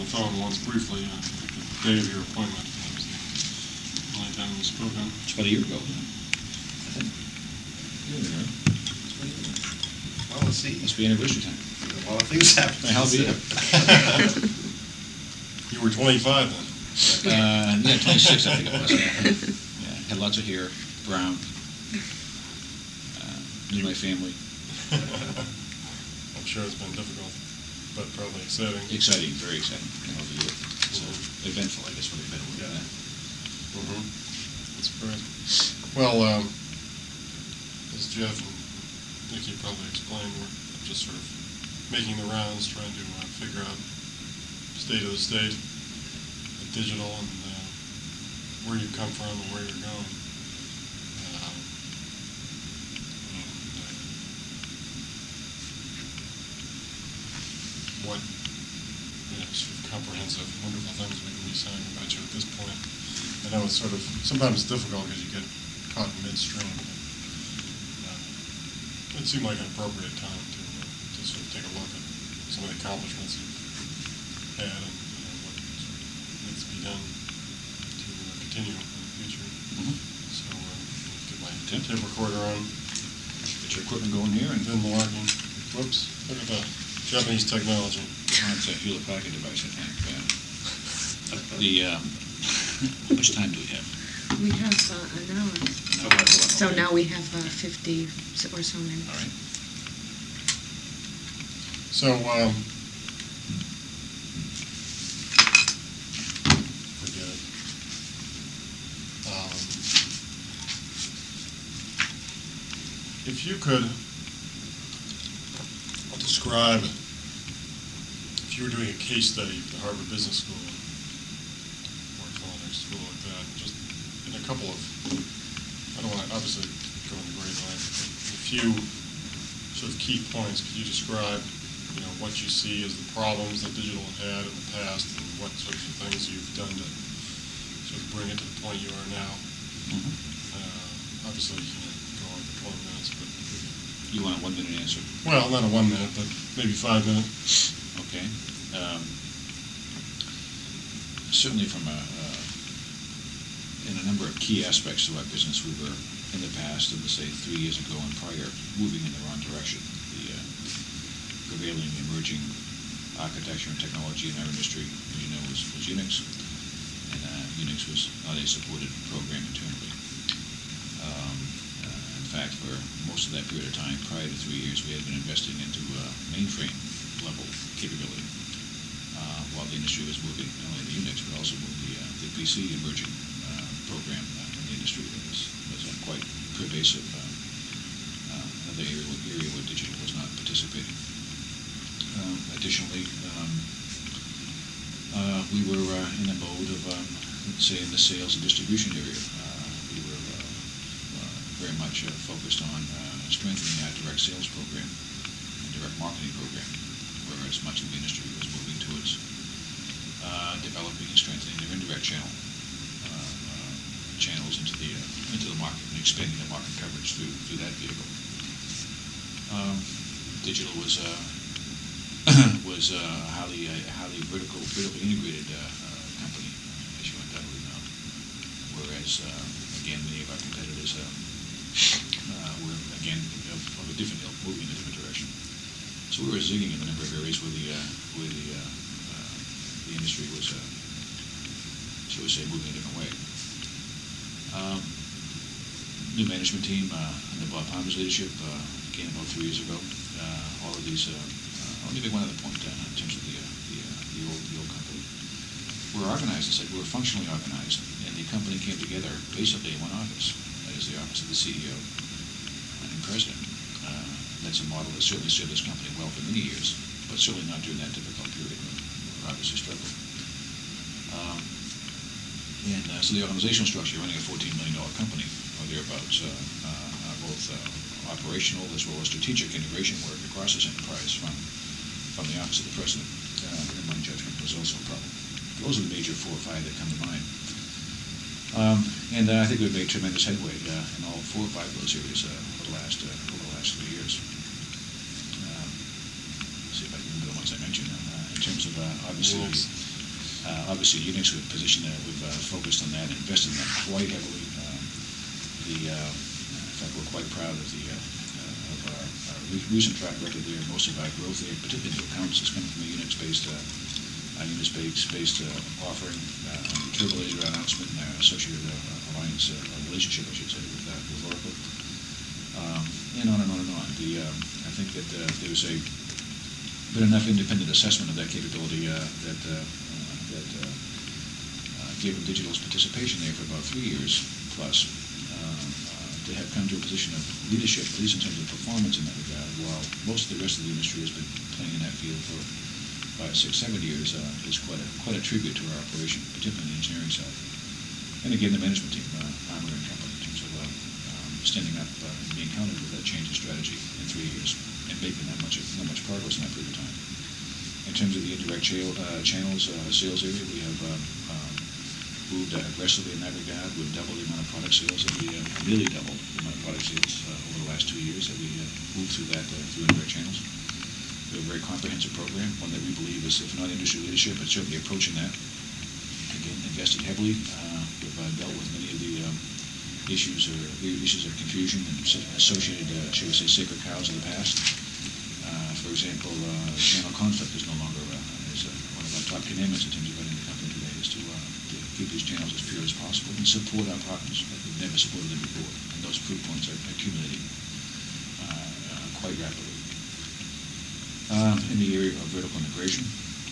the phone once briefly, the day of your appointment. That was the only time we spoke on. It's about a year ago, isn't it? I think. Yeah. It's about a year ago. Well, let's see. Must be anniversary time. A lot of things happen. How be it? You were 25 then. Yeah, 26 I think it was. Yeah, had lots of hair, brown. Knew my family. I'm sure it's been difficult, but probably exciting. Exciting, very exciting. So eventful, I guess, what they've been with that. Mm-hmm. That's great. Well, as Jeff and Nikki probably explained, we're just sort of making the rounds, trying to figure out state of the state, the digital, and where you've come from and where you're going. What sort of comprehensive, wonderful things we can be saying about you at this point. I know it's sort of, sometimes it's difficult because you get caught in midstream. It seemed like an appropriate time to sort of take a look at some of the accomplishments you've had and what sort of needs to be done to continue in the future. Mm-hmm. So get my tape recorder on. Get your equipment going here and then Malarkey. Whoops, look at that. Japanese technology. It's a Hewlett Packard device, I think. How much time do we have? We have an hour. So now we have 50 or so minutes. All right. So, forget it. If you could describe, if you were doing a case study for the Harvard Business School or a culinary school like that, just in a couple of, I don't want to obviously go into great length, but a few sort of key points, could you describe, what you see as the problems that digital had in the past and what sorts of things you've done to sort of bring it to the point you are now? Mm-hmm. Obviously, go on for 20 minutes, but... You want a 1 minute answer? Well, not a 1 minute, but maybe 5 minutes. Okay. Certainly from in a number of key aspects of our business, we were in the past, and say 3 years ago and prior, moving in the wrong direction. The prevailing emerging architecture and technology in our industry, as you know, was Unix, and Unix was not a supported program internally. In fact, for most of that period of time, prior to 3 years, we had been investing into mainframe level capability, while the industry was moving not only to Unix, but also the PC emerging program in the industry that was quite pervasive. Another area where digital was not participating. Additionally, we were in a mode of, let's say, in the sales and distribution area. We were very much focused on strengthening our direct sales program and direct marketing program, whereas much of the industry was moving towards developing and strengthening their indirect channels into the market and expanding the market coverage through that vehicle. Digital was highly vertically integrated company, as you undoubtedly know. Whereas, again, many of our competitors were, again, of a different ilk, moving in a different direction. So we were zigging in a number of areas where the industry was, shall we say, moving a different way. New management team under Bob Palmer's leadership came about 3 years ago. All of these, I'll give you one other point in terms of the old company. We're organized, I said, we're functionally organized, and the company came together basically in one office. That is the office of the CEO and president. That's a model that certainly served this company well for many years, but certainly not during that difficult period when we were obviously struggling. So the organizational structure, running a $14 million company or thereabouts, both operational as well as strategic integration work across this enterprise from the office of the president, in my judgment, was also a problem. Those are the major 4 or 5 that come to mind. And I think we've made tremendous headway in all 4 or 5 of those areas over the last 3 years. See if I can remember the ones I mentioned. In terms of, obviously, Obviously, Unix we've positioned, we've focused on that, invested in that quite heavily. In fact, we're quite proud of our recent track record there. Most of our growth there, particularly in accounts, is coming from a Unix-based offering. The Turbolaser announcement and our associated alliance relationship, I should say, with Oracle, and on and on and on. I think that there's been enough independent assessment of that capability that given Digital's participation there for about 3 years plus, to have come to a position of leadership, at least in terms of performance in that regard, while most of the rest of the industry has been playing in that field for 5, 6, 7 years, is quite a tribute to our operation, particularly on the engineering side. And again, the management team, Armour and Company, in terms of standing up and being counted with that change in strategy in 3 years and making that much progress in that period of time. In terms of the indirect channels, sales area, we have moved aggressively in that regard. We've doubled the amount of product sales that we nearly doubled the amount of product sales over the last 2 years that we moved through indirect channels. We have a very comprehensive program, one that we believe is, if not industry leadership, but certainly approaching that. Again, invested heavily. We've dealt with many of the issues of confusion and associated, shall we say, sacred cows of the past. For example, channel conflict is no longer is one of our top commandments in terms of running the company today, is to keep these channels as pure as possible and support our partners like we've never supported them before. And those proof points are accumulating quite rapidly. In the area of vertical integration,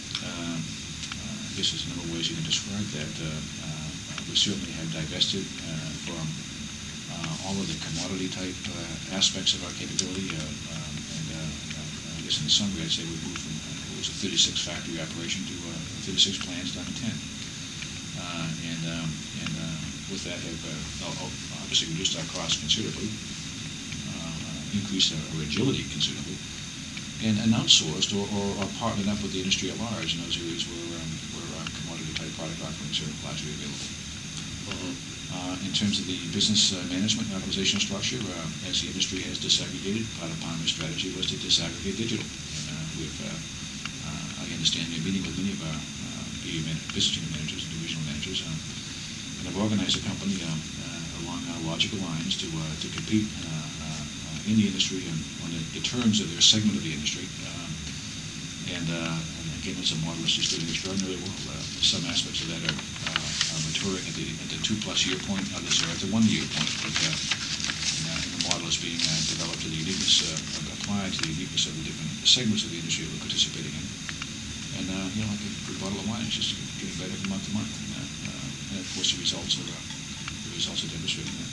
I guess there's a number of ways you can describe that. We certainly have divested from all of the commodity type aspects of our capability, and I guess in summary I'd say we moved from it was a 36 factory operation to 36 plants down to 10, and with that have obviously reduced our costs considerably, increased our agility considerably, and outsourced or partnered up with the industry at large in those areas where commodity type product offerings are largely available. In terms of the business management and organizational structure, as the industry has disaggregated, part of Palmer's strategy was to disaggregate digital. And I understand you're meeting with many of our business unit managers and divisional managers, and have organized a company along logical lines to compete in the industry on the terms of their segment of the industry. And again, it's a model that's just doing extraordinarily well. Some aspects of that are maturing at the 2+ year point, others are at the 1 year point. But and the model is being developed to the uniqueness, applied to the uniqueness of the different segments of the industry that we're participating in. And like a good bottle of wine, it's just getting better from month to month. And of course, the results are demonstrating that.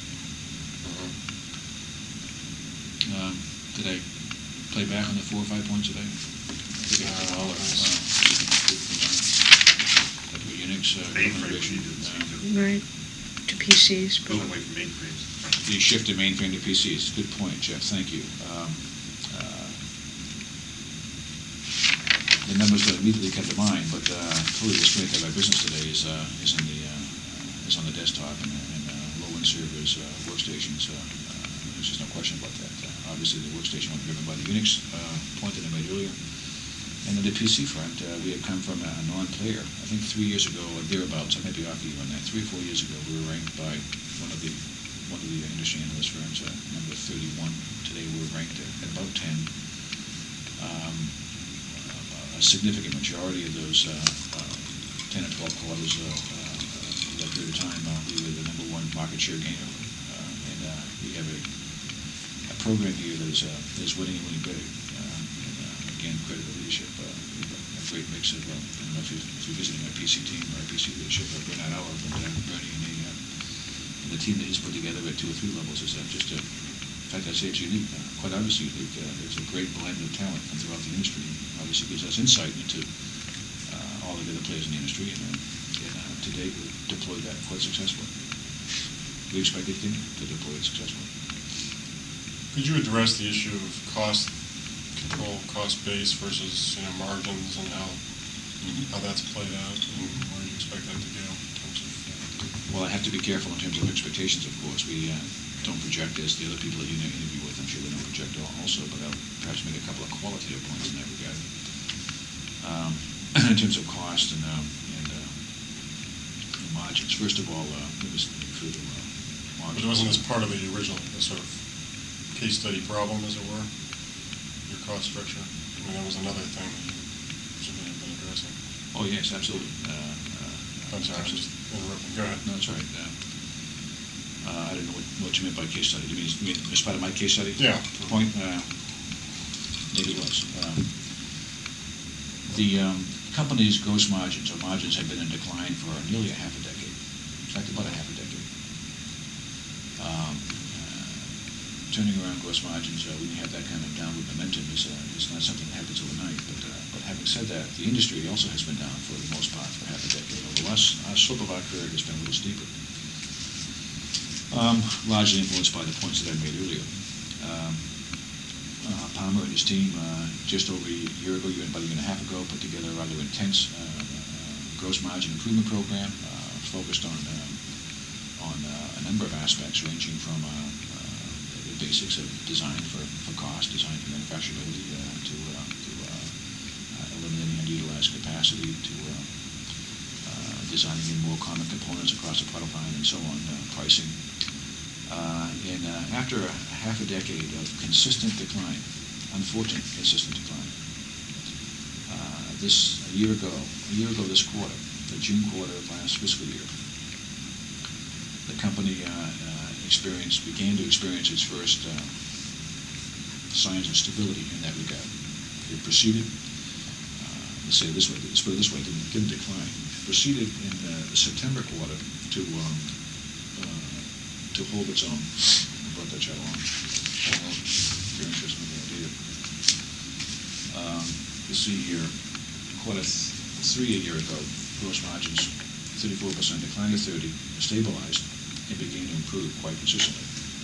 Did I play back on the 4 or 5 points today? Unix configuration. Right, to PCs. Going away from mainframes. The shift to mainframe to PCs. Good point, Jeff. Thank you. The numbers don't immediately come to mind, but clearly the strength of our business today is on the desktop and low-end servers, workstations. There's just no question about that. Obviously, the workstation was driven by the Unix point that I made earlier. And on the PC front, we have come from a non-player. I think 3 years ago, or thereabouts, I might be off you on that, 3 or 4 years ago, we were ranked by one of the industry analyst firms, number 31. Today we're ranked at about 10. A significant majority of those 10 or 12 quarters of that period of time, we were the number 1 market share gainer. And we have a program here that is winning and winning big. Again, credit to leadership. A great mix of, I don't know if you're visiting our PC team or our PC leadership, Bernard Auer, but Bernie and the team that he's put together at 2 or 3 levels is just in fact, I'd say it's unique, quite obviously unique. It's a great blend of talent from throughout the industry. Obviously gives us insight into all of the other players in the industry, and to date we've deployed that quite successfully. We expect to continue to deploy it successfully. Could you address the issue of cost control, cost base versus margins, and how that's played out, and where you expect that to go in terms of? Well, I have to be careful in terms of expectations. Of course, we don't project as the other people that you interview with. I'm sure they don't project also, but I'll perhaps make a couple of qualitative points in that regard. in terms of cost and margins. First of all, let me through the But margins. it wasn't as part of the original, the sort of case study problem, as it were, your cost structure? I mean, that was another thing that you should have been addressing. Oh, yes, absolutely. I'm sorry, I'm just interrupting. Go ahead. No, that's all right. I don't know what you meant by case study. You mean as part of my case study? Yeah. Point? Maybe it was. The company's gross margins, or margins, have been in decline for nearly a half a decade. In fact, about a half a decade. Turning around gross margins when you have that kind of downward momentum is not something that happens overnight. But having said that, the industry also has been down for the most part for half a decade. Although our slope of our curve has been a little steeper. Largely influenced by the points that I made earlier. Palmer and his team, just over a year ago, about a year and a half ago, put together a rather intense gross margin improvement program focused on a number of aspects, ranging from the basics of design for cost, design for manufacturability, to eliminating unutilized capacity, to designing in more common components across the product line, and so on, pricing. And after half a decade of consistent decline, unfortunate consistent decline, a year ago this quarter, the June quarter of last fiscal year, the company began to experience its first signs of stability in that regard. It proceeded, let's put it this way, didn't decline. Proceeded in the September quarter to hold its own. I brought that chart along. If you're interested in the idea. You see here, quarter 3 a year ago, gross margins 34%, declined to 30%, stabilized, and began to improve quite consistently.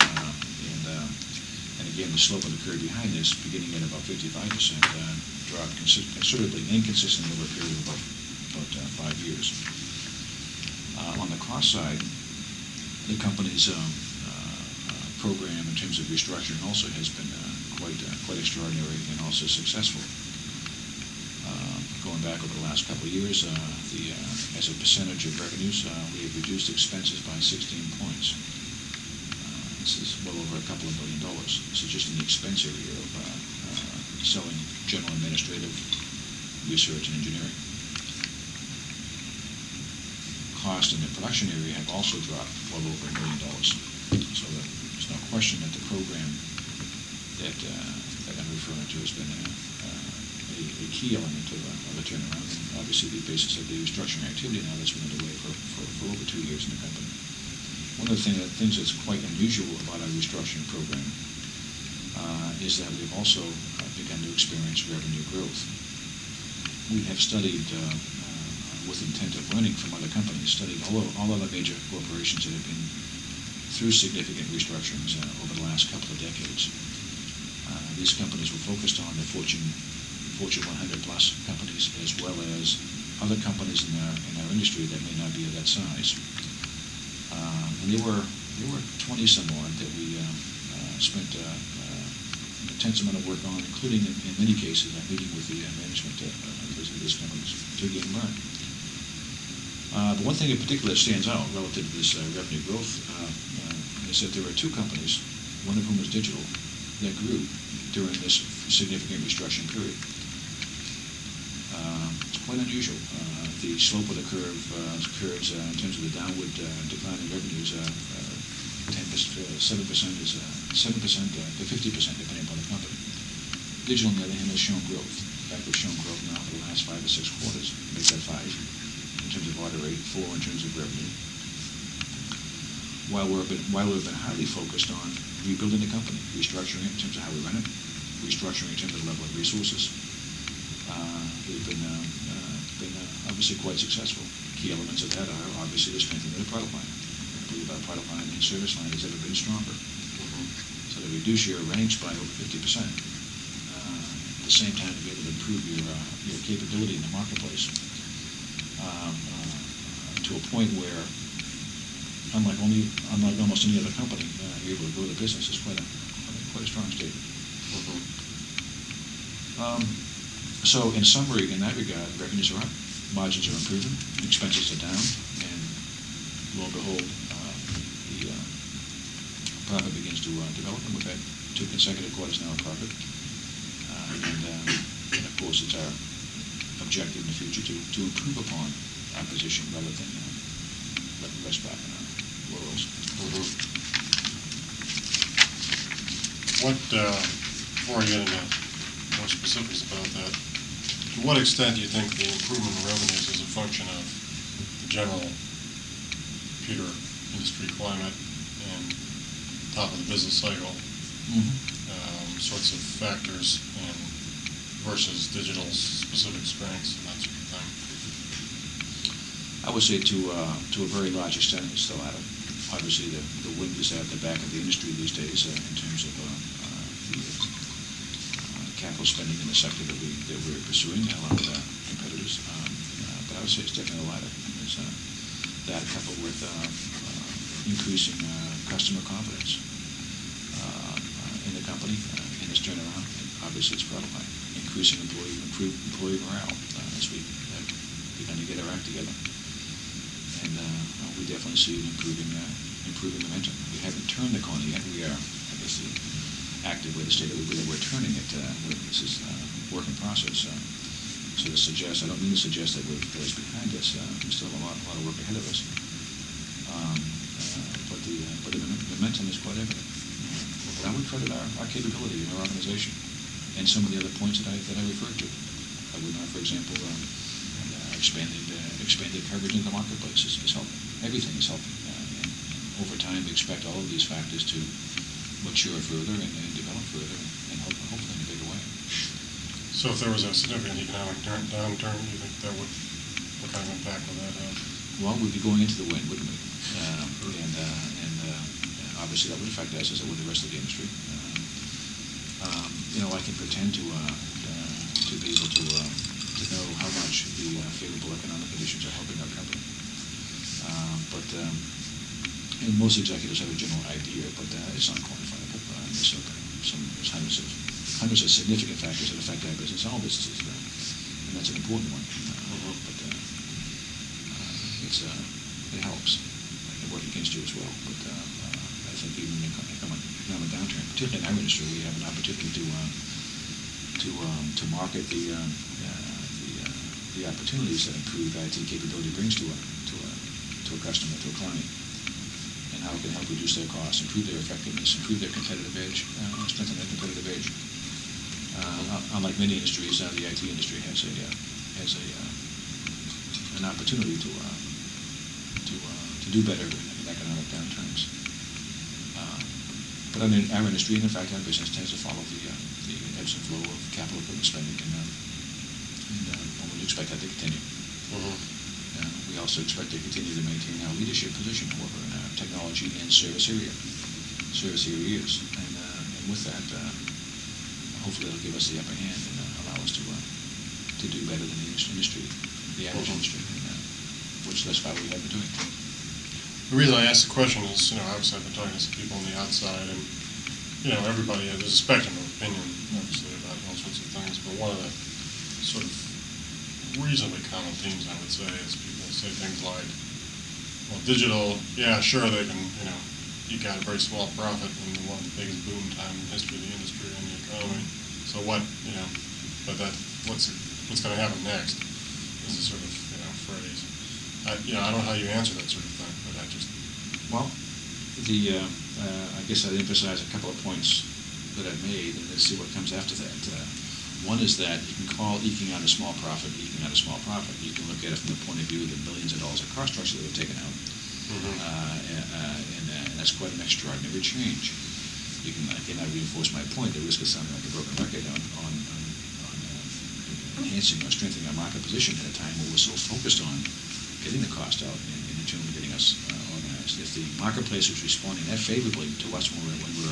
And again, the slope of the curve behind this, beginning at about 55%, dropped considerably, inconsistently over a period of about 5 years. On the cost side, the company's program in terms of restructuring also has been quite extraordinary and also successful. Going back over the last couple of years, as a percentage of revenues, we have reduced expenses by 16 points. This is well over $2 billion. This is just in the expense area of selling, general administrative, research, and engineering. Cost in the production area have also dropped well over $1 million. So there's no question that the program that I'm referring to has been a key element of a turnaround. And obviously, the basis of the restructuring activity now that's been underway for over 2 years in the company. One of the things that's quite unusual about our restructuring program is that we've also begun to experience revenue growth. We have studied with intent of learning from other companies, studied all other major corporations that have been through significant restructurings over the last couple of decades. These companies were focused on the Fortune 100 plus companies, as well as other companies in our industry that may not be of that size. And there were 20 some odd that we spent an intense amount of work on, including in many cases meeting with the management of these companies to again learn. But one thing in particular that stands out relative to this revenue growth is that there are 2 companies, one of whom is digital, that grew during this significant restructuring period. It's quite unusual. The slope of the curves in terms of the downward decline in revenues, 7% is 7% to 50% depending upon the company. Digital, on the other hand, has shown growth. In fact, we've shown growth now for the last 5 or 6 quarters. Make that 5 in terms of order rate, 4 in terms of revenue. While we've been highly focused on rebuilding the company, restructuring it in terms of how we run it, restructuring in terms of the level of resources, we've been obviously quite successful. Key elements of that are obviously the strengthening of the product line. I believe our product line and service line has ever been stronger. So to reduce your range by over 50%, at the same time to be able to improve your capability in the marketplace to a point where, unlike almost any other company, you're able to grow the business is quite a strong statement. So in summary, in that regard, revenues are up, margins are improving, expenses are down, and lo and behold, the profit begins to develop, and we've had 2 consecutive quarters now of profit. And of course, it's our objective in the future to improve upon our position rather than let the rest back in our laurels. What, before I get into more specifics about that, to what extent do you think the improvement in revenues is a function of the general computer industry climate and top of the business cycle sorts of factors and versus digital's specific strengths and that sort of thing? I would say to a very large extent it's the latter. Obviously, the wind is at the back of the industry these days in terms of the capital spending in the sector that we're pursuing, along with our competitors. But I would say it's definitely the latter. It's that coupled with increasing customer confidence in the company, in its turnaround. And obviously, it's brought by increasing employee morale as we have begun to get our act together. And we definitely see an improving momentum. We haven't turned the corner yet. We are, I guess, actively stated that we're turning it. This is a work in process. So to suggest, I don't mean to suggest that that is behind us. We still have a lot of work ahead of us. But the momentum is quite evident. But I would credit our capability in our organization and some of the other points that I referred to. I would not, for example, expanded coverage in the marketplace is helping. Everything is helping. And over time, we expect all of these factors to mature further and develop further and hopefully in a bigger way. So if there was a significant economic downturn, do you think what kind of impact would that have? Well, we'd be going into the wind, wouldn't we? Obviously that would affect us as it would the rest of the industry. I can pretend to be able to know how much the favorable economic conditions are helping our company. And most executives have a general idea, but it's not quantifiable. There's hundreds of significant factors that affect our business, all businesses, and that's an important one. But it helps. It can work against you as well. But I think even in economic downturn, particularly in our industry, we have an opportunity to market the opportunities that improved IT capability brings to a customer, to a client, and how it can help reduce their costs, improve their effectiveness, improve their competitive edge, strengthen their competitive edge. Unlike many industries, the IT industry has an opportunity to do better in economic downturns. But I mean, our industry, and in fact our business, tends to follow the ebbs and flow of capital equipment spending, and we expect that to continue. We also expect to continue to maintain our leadership position, however, in our technology and service areas. And with that, hopefully it'll give us the upper hand and allow us to do better than the industry, the average industry, which thus far we have been doing. The reason I asked the question is, obviously I've been talking to some people on the outside, and, everybody, there's a spectrum of opinion, obviously, about all sorts of things, but one of the sort of reasonably common themes, I would say, is people say things like, well, digital, yeah, sure, they can, eke out a very small profit in one of the biggest boom time in the history of the industry and the economy. So what, what's going to happen next is a sort of, phrase. I don't know how you answer that sort of thing, but I just... Well, I guess I'd emphasize a couple of points that I've made, and let's see what comes after that. One is that you can call eking out a small profit. You can look at it from the point of view of the billions of dollars of cost structure that we've taken out. And that's quite an extraordinary change. Again, I reinforce my point. The risk of sounding like a broken record on enhancing or strengthening our market position at a time where we're so focused on getting the cost out and internally getting us organized. If the marketplace is responding that favorably to us when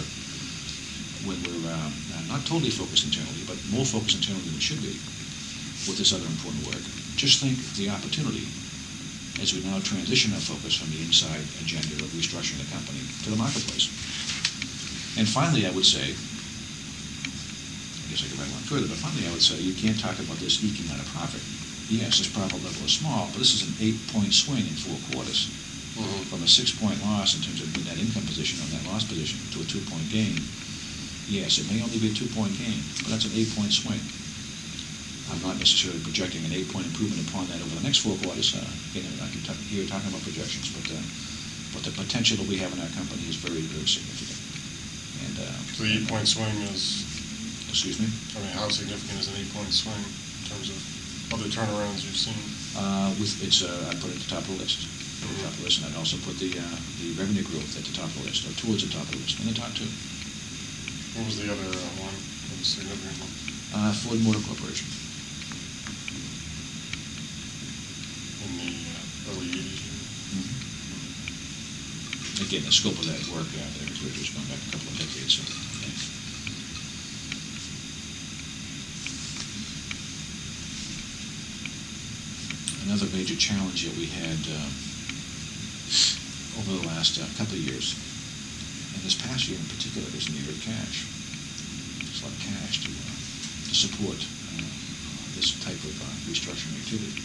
we're not totally focused internally, but more focused internally than we should be with this other important work, just think the opportunity as we now transition our focus from the inside agenda of restructuring the company to the marketplace. And finally, I would say, guess I could write one further, but finally I would say you can't talk about this eking out a profit. Yes, this profit level is small, but this is an 8-point swing in 4 quarters. From a 6-point loss in terms of the net income position or net loss position to a 2-point gain. Yes, it may only be a 2-point gain, but that's an 8-point swing. I'm not necessarily projecting an 8-point improvement upon that over the next 4 quarters. Again, I can hear you talking about projections, but the potential that we have in our company is very, very significant. And So the 8-point swing is, excuse me. I mean, how significant is an 8-point swing in terms of other turnarounds you've seen? I put it at the top of the list. Top of the list, and I'd also put the revenue growth at the top of the list, or towards the top of the list, in the top 2. What was the other one? What was the significant one? Ford Motor Corporation. In the early 80s? Again, the scope of that work that I referred to is going back a couple of decades. So, okay. Another major challenge that we had over the last couple of years, and this past year in particular, is the need of cash. There's a lot of cash to support this type of restructuring activity.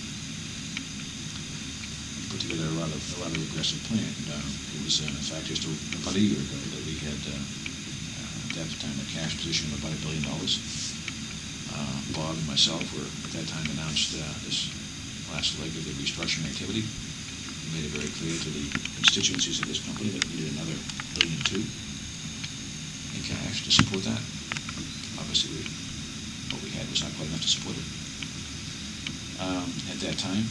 We put together a rather aggressive plan. It was, in fact, just about a year ago that we had, at that time, a cash position of about $1 billion. Bob and myself were, at that time, announced this last leg of the restructuring activity. We made it very clear to the constituencies of this company that we needed another $1.2 billion in cash to support that. Obviously, what we had was not quite enough to support it. At that time,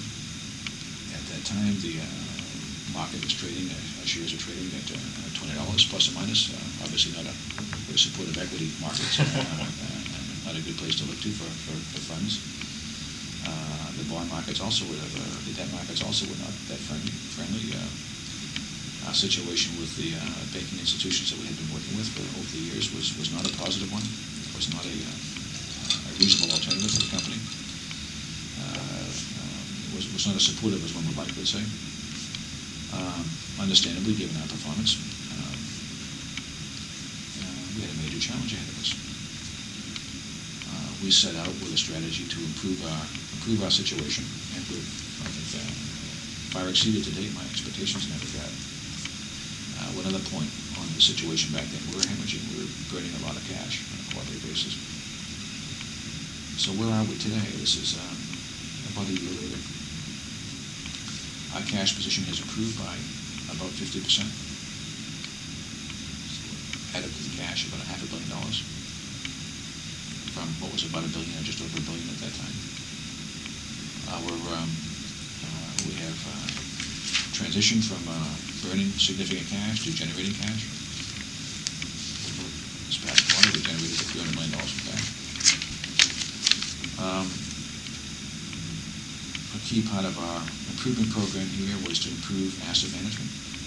the market was trading, our shares were trading at $20 plus or minus. Obviously, not a very supportive equity market, not a good place to look to for funds. The bond markets also were, the debt markets also were not that friendly. Our situation with the banking institutions that we had been working with for over the years was not a positive one. It was not a reasonable alternative for the company. It was not as supportive as one would like to say. Understandably, given our performance, we had a major challenge ahead of us. We set out with a strategy to improve our situation, and we've, I think, far exceeded to date my expectations in that regard. One other point on the situation back then, we were hemorrhaging, we were burning a lot of cash on a quarterly basis. So where are we today? This is about a year later. Our cash position has improved by about 50%. Added to the cash about $500 million. From what was about $1 billion, or just over $1 billion at that time. We have transitioned from burning significant cash to generating cash. This past quarter, we generated $300 million in cash. A key part of our improvement program here was to improve asset management.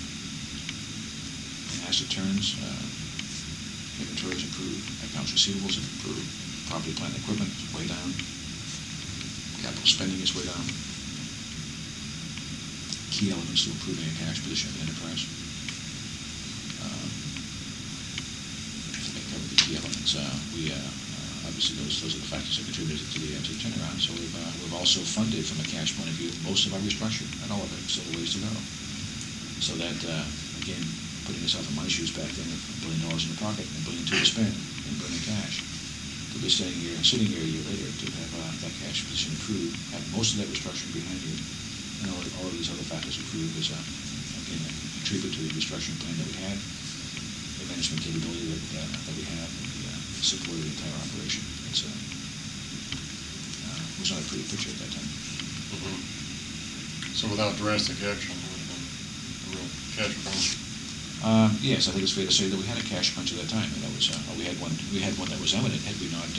And asset turns, inventories improved, accounts receivables have improved. Property, plant, and equipment is way down. Capital spending is way down. Key elements to improving a cash position of the enterprise. I think I covered the key elements. Obviously those are the factors that contributed to the turnaround. So we've also funded, from a cash point of view, most of our restructuring, not all of it, so the ways to go. So that, again, putting yourself in my shoes back then, $1 billion in the pocket and $1.2 billion to spend and burning cash. To be sitting here a year later to have that cash position improved, have most of that restructuring behind you, and all of these other factors improved is, again, a tribute to the restructuring plan that we had, the management capability that we have, and the support of the entire operation. It was not a pretty picture at that time. So without drastic action, it would have been a real cash crunch. Yes, I think it's fair to say that we had a cash crunch at that time, and that was we had one that was imminent had we not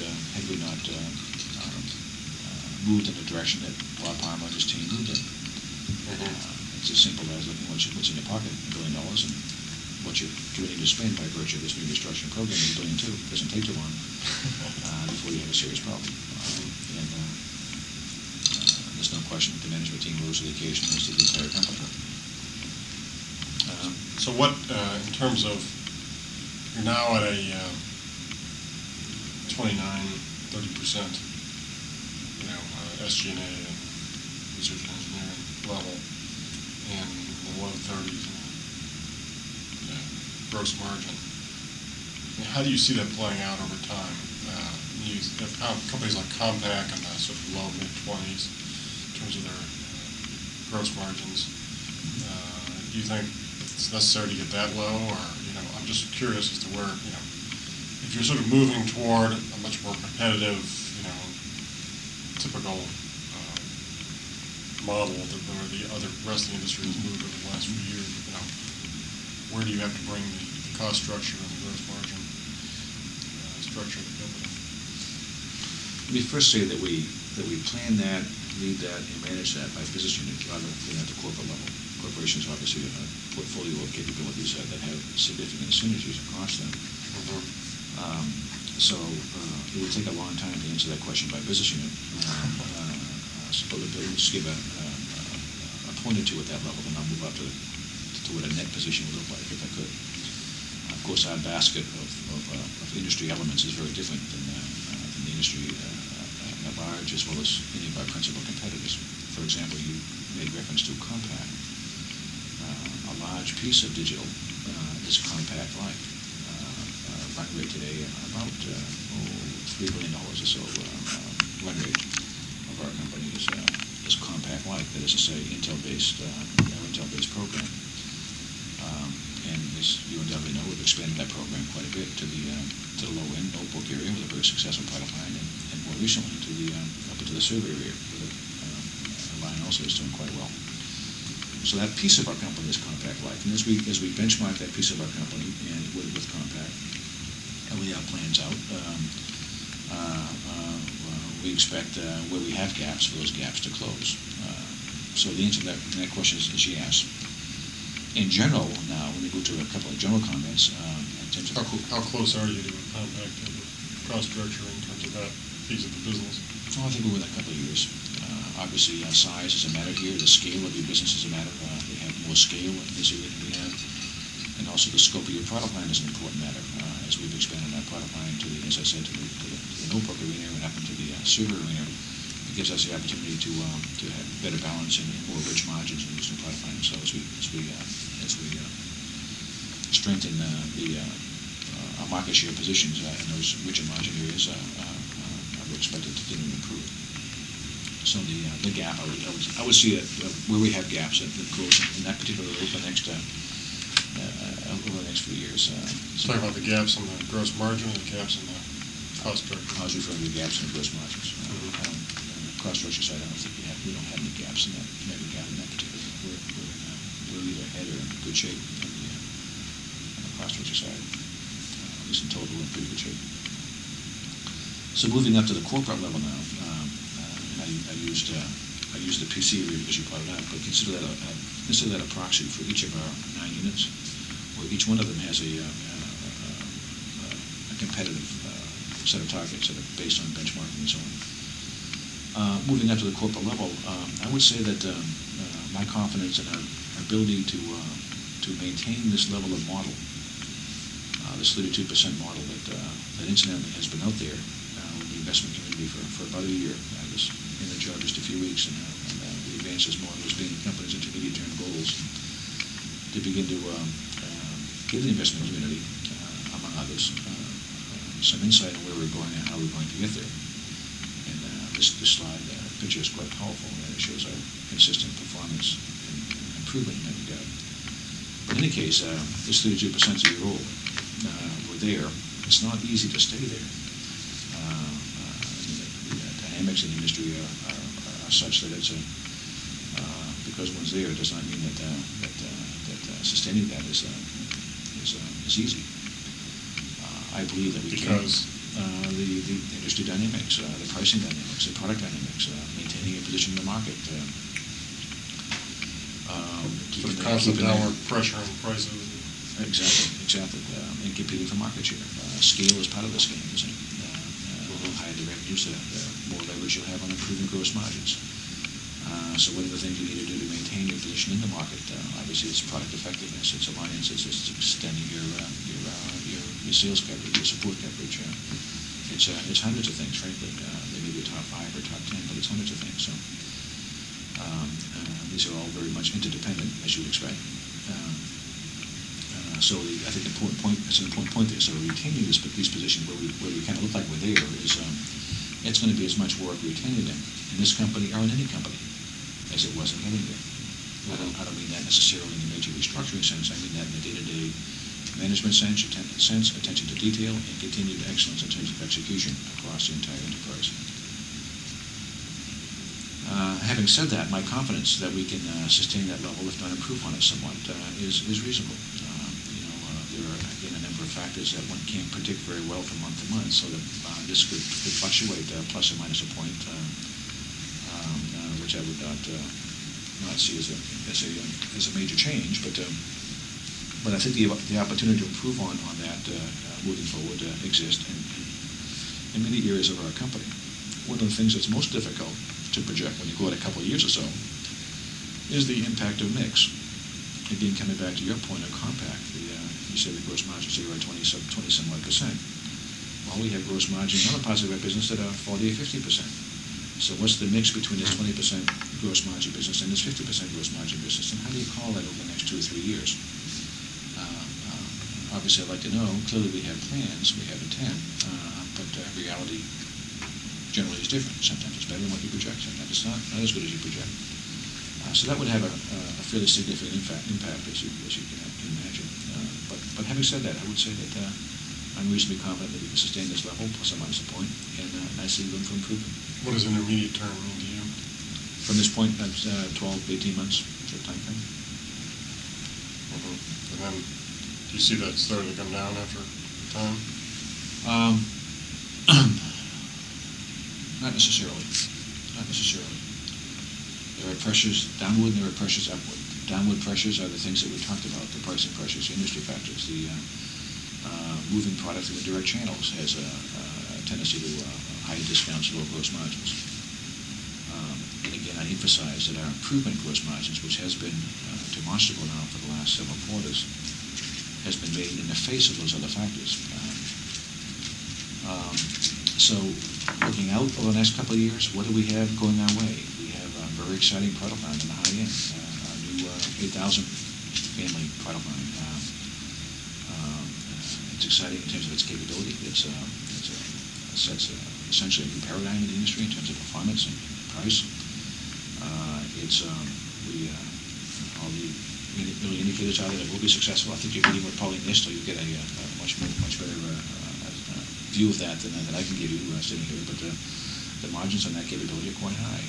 moved in the direction that Bob Palmer and his team moved in. It's as simple as looking what's in your pocket, $1 billion, and what you're doing to spend by virtue of this new restructuring program is $1 billion too. It doesn't take too long before you have a serious problem. And there's no question that the management team rose to the occasion, as did the entire company. So what, in terms of, you're now at a 29-30%, SG&A and research and engineering level, and the low 30s gross margin. I mean, how do you see that playing out over time? You have companies like Compaq in the sort of low mid-20s in terms of their gross margins. Do you think it's necessary to get that low, or I'm just curious as to where if you're sort of moving toward a much more competitive, typical model that where the rest of the industry has moved over the last few years, where do you have to bring the cost structure and the gross margin structure of the company? Let me first say that we plan that, lead that, and manage that by business unit rather than at the corporate level. Corporations obviously have a portfolio of capabilities that have significant synergies across them. So it would take a long time to answer that question by business unit. But let's give a point or two at that level, and I'll move up to what a net position would look like if I could. Of course, our basket of industry elements is very different than the industry at large, as well as any of our principal competitors. For example, you made reference to Compaq. A large piece of digital is Compaq-like. Run rate today about $3 billion or so run rate of our company is Compaq-like. That is to say, Intel-based program. And as you undoubtedly know, we've expanded that program quite a bit to the low-end notebook area with a very successful product line, and more recently up into the server area with a line also is doing quite well. So that piece of our company is Compaq-like, and as we benchmark that piece of our company and with Compaq, and we have plans out, we expect where we have gaps for those gaps to close. So the answer to that question is yes. In general, now, when we go to a couple of general comments, in terms of how close are you to a Compaq cost structure in terms of that piece of the business? I think we're within a couple of years. Obviously, size is a matter here. The scale of your business is a matter. They have more scale in this area than we have. And also the scope of your product line is an important matter. As we've expanded our product line to the notebook arena and up into the server arena, it gives us the opportunity to have better balance and more rich margins in these new product lines. So as we strengthen our market share positions in those richer margin areas, I would expect it to continue to improve. So the gap, I would see it where we have gaps that close in that particular over the next few years. Talking about the gaps in the gross margin and the gaps in the cost structure. I was referring to the gaps in the gross margins. On the cost structure side, I don't think we don't have any gaps in that gap in that particular. We're either ahead or in good shape on the cost structure side. At least in total, we're in pretty good shape. So moving up to the corporate level now, I used the PC area because you pointed out, but consider that a proxy for each of our 9 units, where each one of them has a competitive set of targets that are based on benchmarking and so on. Moving up to the corporate level, I would say that my confidence in our ability to maintain this level of model, this 32% model that incidentally has been out there with the investment community for about a year. I was in the job just a few weeks, and we advanced this model as being the company's intermediate-term goals to begin to give the investment community, among others, some insight on where we're going and how we're going to get there. And this slide picture is quite powerful, and it shows our consistent performance and improvement in that regard. But in any case, this 32% is a year old. We're there. It's not easy to stay there. The dynamics in the industry are such that it's because one's there, it does not mean that sustaining that is easy. I believe that we because the industry dynamics, the pricing dynamics, the product dynamics, maintaining a position in the market, sort of constant downward pressure on prices. Exactly, and competing for market share. Scale is part of this game, isn't it? The higher the revenues, the more leverage you'll have on improving gross margins. So what are the things you need to do to maintain your position in the market? Obviously, it's product effectiveness, it's alliances, it's extending your sales coverage, your support coverage. It's hundreds of things, frankly. They may be a top 5 or top 10, but it's hundreds of things. So these are all very much interdependent, as you would expect. I think it's an important point there. So retaining these positions where we kind of look like we're there is it's going to be as much work retaining them in this company or in any company as it was in getting there. I don't mean that necessarily in the major restructuring sense. I mean that in the day-to-day management sense, attention to detail, and continued excellence in terms of execution across the entire enterprise. Having said that, my confidence that we can sustain that level, if not improve on it somewhat, is reasonable. There are, again, a number of factors that one can't predict very well from month to month, so that this could fluctuate plus or minus a point, which I would not see as a major change, but I think the opportunity to improve on that moving forward exists in many areas of our company. One of the things that's most difficult to project when you go out a couple of years or so is the impact of mix. Again, coming back to your point of compact, you said the gross margins are at 20-some odd percent. Well, we have gross margins on the positive business that are 40 or 50%. So what's the mix between this 20% gross margin business and this 50% gross margin business, and how do you call that over the next 2 or 3 years? Obviously, I'd like to know. Clearly, we have plans, we have intent, but reality generally is different. Sometimes it's better than what you project, sometimes it's not as good as you project. So that would have a fairly significant impact, as you can imagine. But having said that, I would say that I'm reasonably confident that we can sustain this level, plus or minus a point, and I see room for improvement. What does intermediate term mean to you? From this point, that's 12, 18 months sort of time frame. And then, do you see that starting to come down after time? Not necessarily. There are pressures downward and there are pressures upward. Downward pressures are the things that we talked about, the pricing pressures, the industry factors, the moving product through direct channels has a tendency to high discounts, low gross margins. And again, I emphasize that our improvement gross margins, which has been demonstrable now for the last several quarters, has been made in the face of those other factors. So looking out over the next couple of years, what do we have going our way? We have a very exciting product line in the high end, our new 8000 family product line. It's exciting in terms of its capability. It sets essentially a new paradigm in the industry in terms of performance and price. All the early indicators are that it will be successful. I think you're meeting with Pauline Nist, so you get a much better view of that than I can give you sitting here. But the margins on that capability are quite high.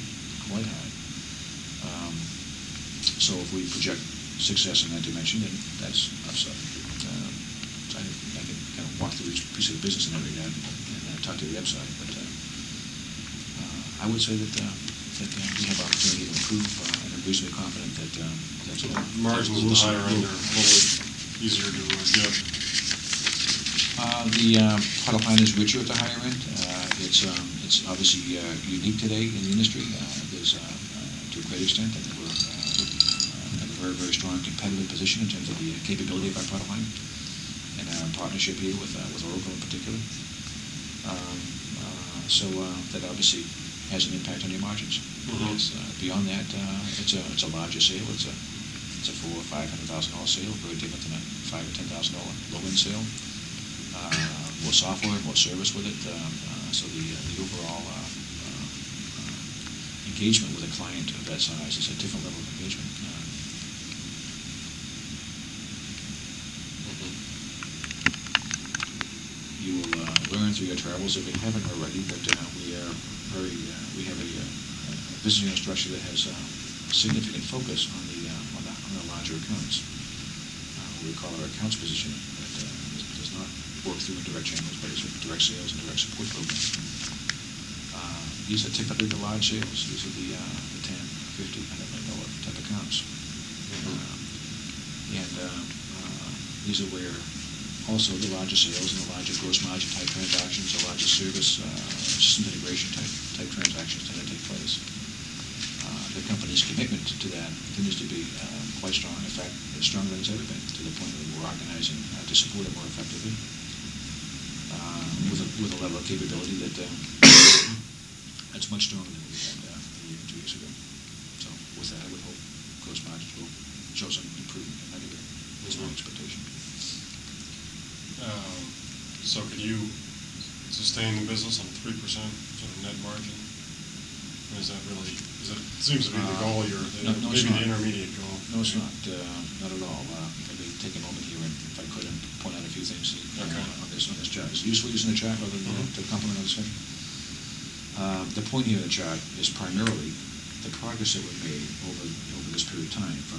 So if we project success in that dimension, then that's upside. So I can kind of walk through each piece of the business in every regard and talk to the upside. But I would say that we have opportunity to improve, and I'm reasonably confident that that's all. Margins at the higher end are a little easier to get. The product line is richer at the higher end. It's obviously unique today in the industry. There's to a great extent, I think we're have a very, very strong competitive position in terms of the capability of our product line and our partnership here with Oracle in particular. So that obviously has an impact on your margins. Beyond that, it's a larger sale. It's a $400,000 or $500,000 sale, very different than a $5,000 or $10,000 low-end sale. More software, more service with it. So the overall engagement with a client of that size is a different level of engagement. You will learn through your travels, if you haven't already, that we have a business unit structure that has a significant focus on the larger accounts. We call our accounts position that does not work through indirect channels, but it's direct sales and direct support programs. These are typically the large sales. These are the 10, 50, $100 million type accounts. These are where also the larger sales and the larger gross margin type transactions, the larger service system integration type transactions tend to take place. The company's commitment to that continues to be quite strong. In fact, it's stronger than it's ever been, to the point that we're organizing to support it more effectively. with a level of capability that that's much stronger than we had a year or 2 years ago. So with that, I would hope gross margins will show some improvement in that area. Is my expectation. So can you sustain the business on 3% sort of net margin? Or is that really, it seems to be the goal, no, maybe it's not. the intermediate goal? No, it's not at all. Let me take a moment here, and if I could, and point out a few things Okay. on this chart. Is it useful using the chart rather than to complement our discussion? The point here in the chart is primarily the progress that we've made over this period of time from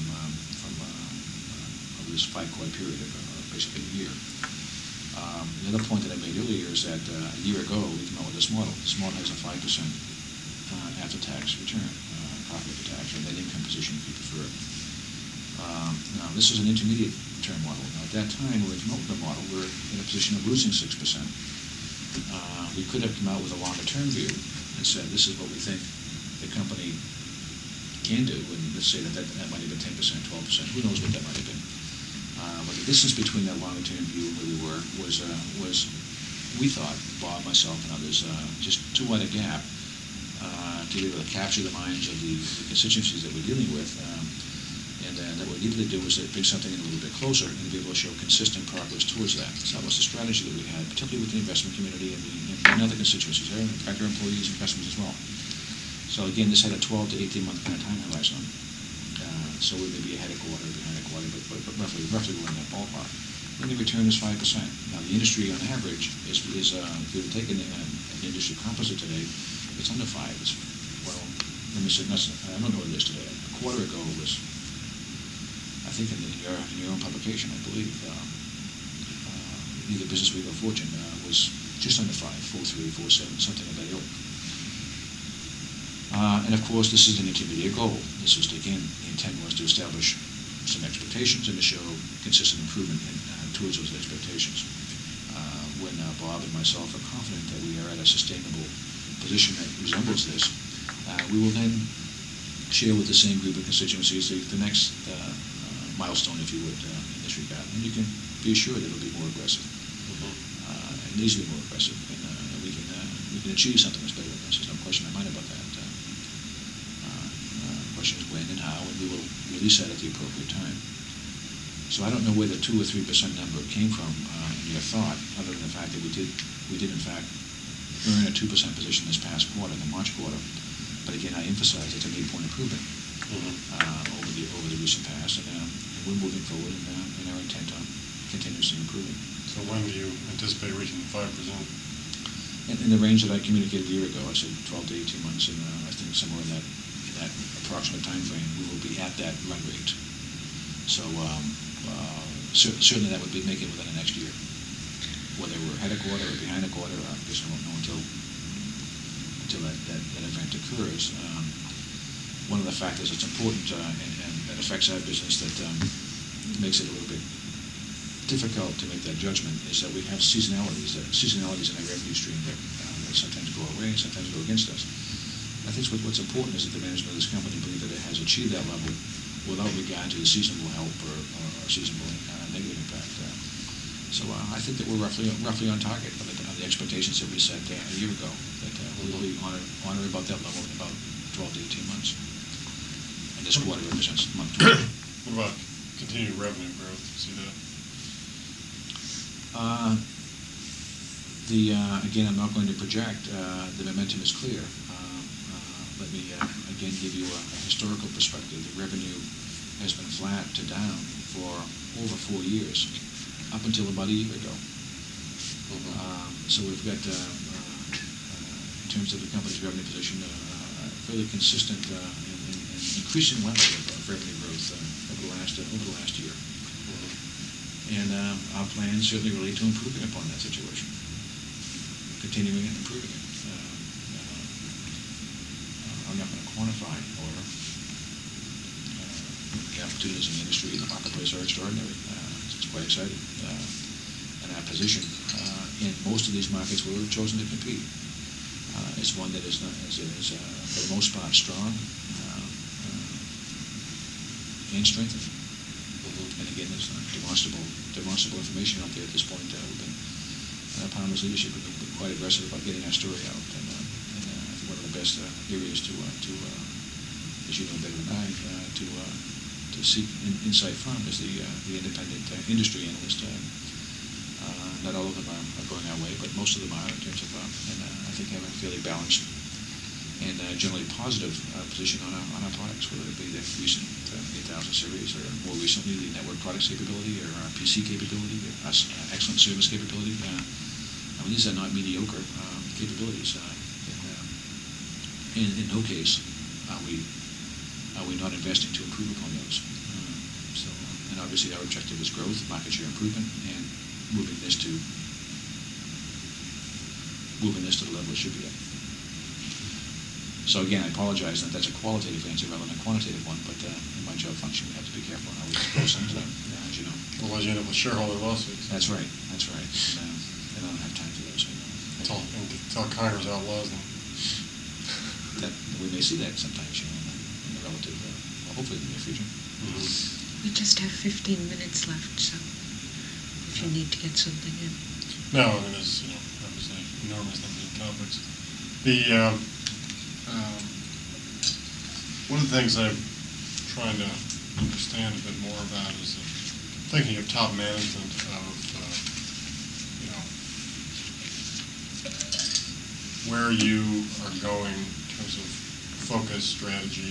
over this 5-quarter period of basically a year. The other point that I made earlier is that a year ago we came out with this model. This model has a 5% after-tax return, profit after tax, or net income position if you prefer. Now this is an intermediate term model. Now, at that time when we came out with the model, we were in a position of losing 6%. We could have come out with a longer-term view and said this is what we think the company can do, and let's say that might have been 10%, 12%. Who knows what that might have been? But the distance between that longer-term view and where we were was we thought, Bob, myself, and others, just too wide a gap to be able to capture the minds of the constituencies that we're dealing with. And that what we needed to do was to bring something in a little bit closer and be able to show consistent progress towards that. So that was the strategy that we had, particularly with the investment community and other constituencies, in fact, our employees and customers as well. So again, this had a 12 to 18-month kind of time horizon. So we may be ahead of quarter, behind a quarter, but roughly we're in that ballpark. And the return is 5%. Now the industry on average is if you were taking an industry composite today, it's under 5. It's, well, let me say, I don't know what it is today. A quarter ago it was, I think in your own publication, I believe, either Business Week or Fortune was just under 5, 4.3, 4.7, something of that ilk. And of course, this is an intermediate goal. This was, again, the intent was to establish some expectations and to show consistent improvement towards those expectations. When Bob and myself are confident that we are at a sustainable position that resembles this, we will then share with the same group of constituencies the next milestone, if you would, in this regard. And you can be assured that it will be more aggressive. It needs to be more aggressive, and we can achieve something that's better than this. There's no question in my mind about that. The question is when and how, and we will release that at the appropriate time. So I don't know where the 2 or 3% number came from in your thought, other than the fact that we did in fact earn a 2% position this past quarter, the March quarter. But again, I emphasize it's an 8-point improvement over the recent past, and we're moving forward in our intent on continuously improving. So when do you anticipate reaching 5%? In the range that I communicated a year ago, I said 12 to 18 months, and I think somewhere in that approximate time frame, we will be at that run rate. So certainly that would be make it within the next year. Whether we're ahead a quarter or behind a quarter, I guess I won't know until that event occurs. One of the factors that's important and affects our business that makes it a little bit difficult to make that judgment is that we have seasonalities in our revenue stream that sometimes go our way, sometimes go against us. I think what's important is that the management of this company believe that it has achieved that level without regard to the seasonal help or seasonal negative impact. So I think that we're roughly on target on the expectations that we set a year ago, that we will be on or about that level in about 12 to 18 months. And this quarter represents month 12. What about continued revenue growth? See that? Again, I'm not going to project. The momentum is clear. Let me again give you a historical perspective. The revenue has been flat to down for over 4 years, up until about a year ago. So we've got, in terms of the company's revenue position, a fairly consistent and increasing level of revenue growth over the last year. And our plans certainly relate to improving upon that situation, continuing and improving it. I'm not going to quantify, however. The opportunities in the industry and the marketplace are extraordinary. It's quite exciting. And our position in most of these markets where we've chosen to compete is one that is for the most part, strong and strengthened. And again, there's demonstrable information out there at this point. We've been Palmer's leadership have been quite aggressive about getting our story out. And I think one of the best areas to as you know better than I, to seek insight from is the independent industry analyst. Not all of them are going our way, but most of them are in terms of, and I think have a fairly balanced and generally positive position on our products, whether it be the recent 8,000 series or more recently the network products capability or our PC capability, or excellent service capability. I mean, these are not mediocre capabilities. In no case are we not investing to improve upon those. And obviously our objective is growth, market share improvement, and moving this to the level it should be at. So again, I apologize that that's a qualitative answer rather than a quantitative one, but in my job function we have to be careful how we disclose things, as you know. Otherwise you end up with shareholder lawsuits. That's right. And I don't have time for those. Until Congress outlaws them. That we may see that sometimes, in the relative, hopefully in the near future. Mm-hmm. We just have 15 minutes left, so if you need to get something in. No, I mean, there's, obviously enormous number of topics. One of the things I'm trying to understand a bit more about is thinking of top management of, where you are going in terms of focus, strategy,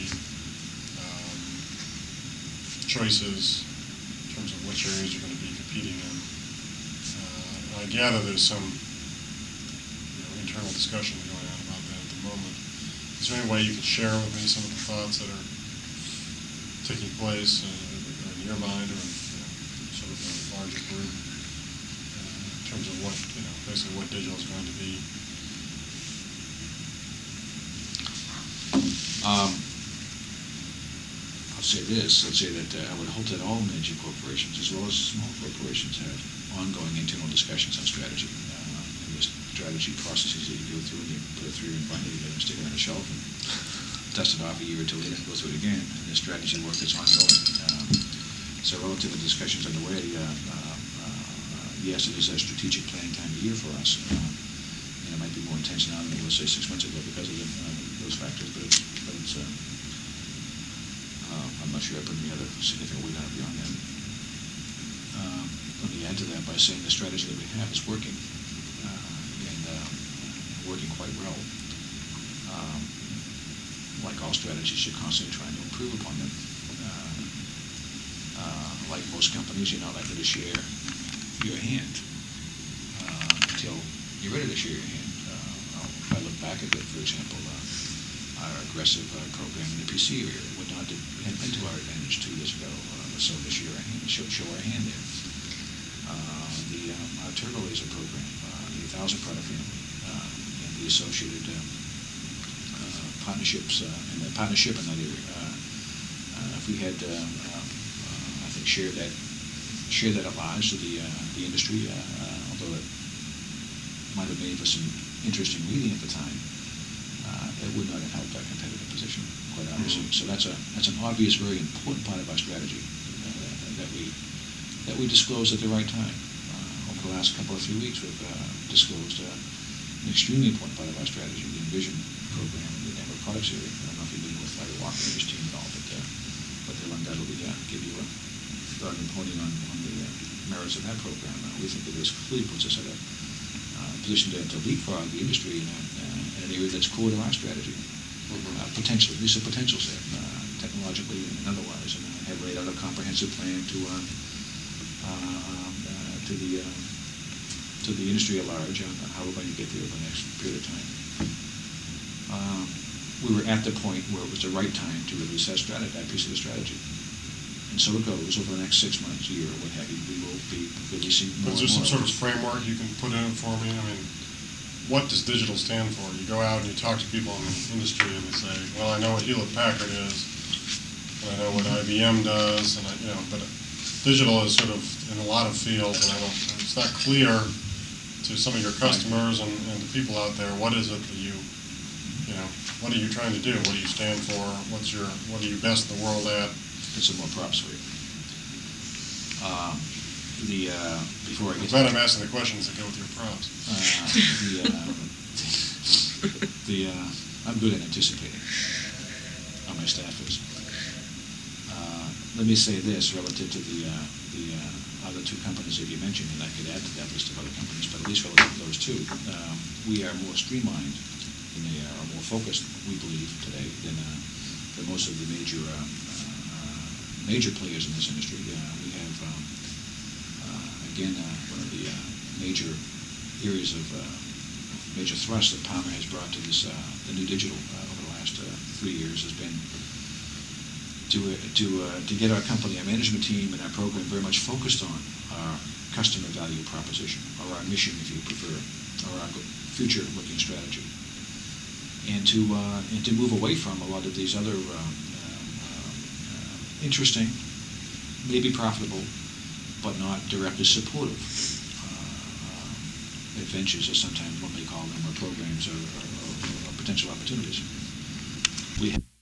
choices, in terms of which areas you're going to be competing in. I gather there's some internal discussion going on about that at the moment. Is there any way you could share with me some of the thoughts that are taking place in your mind or in sort of a larger group in terms of what, basically what digital is going to be? I'll say this. I'd say that I would hope that all major corporations, as well as small corporations, have ongoing internal discussions on strategy. And the strategy processes that you go through, and you put it through your binder together and stick it on a shelf and dust it off a year or two later and go through it again. And the strategy work that's ongoing. So relative to discussions underway, yes, it is a strategic planning time of year for us. And it might be more intense now than it was, say, 6 months ago because of those factors, but it's I'm not sure I put any other significant weight on it beyond that. Let me add to that by saying the strategy that we have is working, and working quite well. Like all strategies, you're constantly trying to improve upon them. Like most companies, you're not likely to share your hand until you're ready to share your hand. If I look back at it, for example, our aggressive program in the PC area would not have been to our advantage 2 years ago. So this year, show our hand there. Our turbo laser program, the 8,000 product family, and the associated partnerships, and the partnership in that area. If we had, I think, share that at large to the industry, although it might have made for some interesting reading at the time, it would not have helped our competitive position, quite obviously. So that's an obvious, very important part of our strategy that we disclosed at the right time. Over the last couple of 3 weeks, we've disclosed an extremely important part of our strategy, the Envision program in the network products area. I don't know if you've been with Larry Walker and his team at all, but they'll undoubtedly give you a thought and pointing on the merits of that program. We think that this clearly puts us at a position to leapfrog the industry in an area that's core to our strategy. Potentially, at least a potential set, technologically and otherwise, and have laid out a comprehensive plan to the industry at large on how we're going to get there over the next period of time. We were at the point where it was the right time to release that piece of the strategy. And so it goes over the next 6 months, a year, what have you. We will be releasing more. Is there some sort of framework you can put in it for me? I mean, what does digital stand for? You go out and you talk to people in the industry and they say, well, I know what Hewlett-Packard is, and I know what IBM does, and but digital is sort of in a lot of fields, and it's not clear to some of your customers and the people out there, what is it that what are you trying to do? What do you stand for? What are you best in the world at? Get some more props for you. before I I'm get glad I'm asking the questions that go with your prompts. I'm good at anticipating, how my staff is. Let me say this relative to the other two companies that you mentioned, and I could add to that list of other companies, but at least relative to those two, we are more streamlined and they are more focused, we believe, today than most of the major players in this industry. We have, again, one of the major areas of major thrust that Palmer has brought to this, the new digital over the last 3 years has been to get our company, our management team, and our program very much focused on our customer value proposition, or our mission, if you prefer, or our future-looking strategy, and to move away from a lot of these other interesting, maybe profitable, but not directly supportive adventures, as sometimes one may call them, or programs, or potential opportunities. We